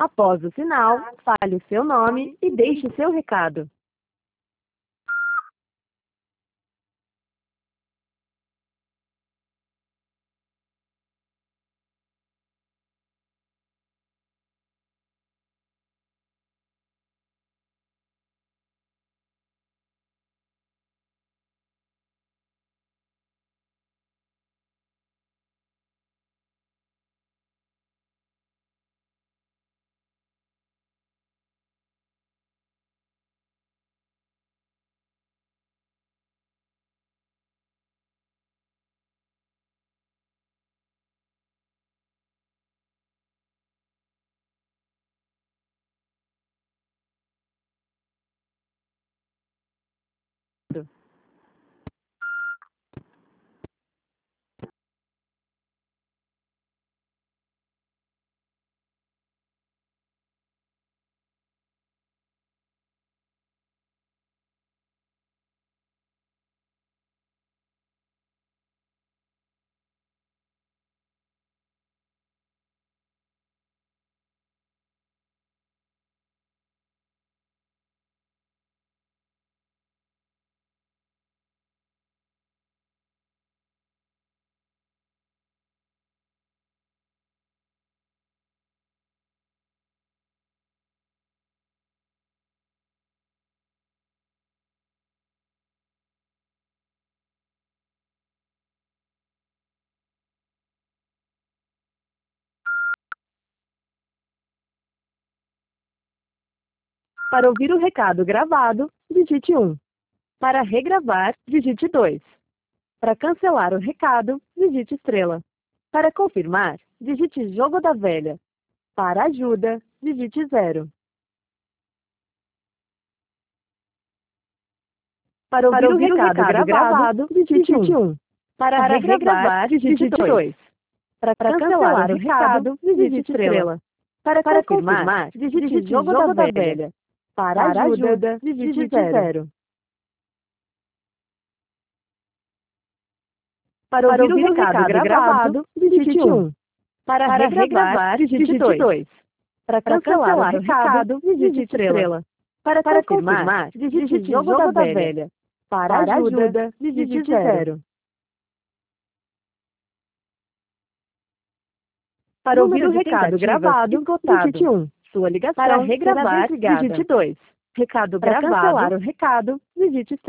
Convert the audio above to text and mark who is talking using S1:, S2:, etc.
S1: Após o sinal, fale o seu nome e deixe seu recado. Para ouvir o recado gravado, digite 1. Para regravar, digite 2. Para cancelar o recado, digite estrela. Para confirmar, digite jogo da velha. Para ajuda, digite 0. Para ouvir o recado gravado, digite 1. Para regravar, digite 2. Para cancelar o recado, digite estrela. Para confirmar, digite jogo da velha. Para ajuda, digite 0. Para ouvir o recado gravado, digite 1. Para regravar, digite 2. Para cancelar o recado, digite estrela. Para confirmar, digite jogo da velha. Para ajuda, digite 0. Para ouvir o recado gravado, digite 1. Sua ligação para regravar, digite 2. Recado gravado. Para cancelar o recado, digite estrela.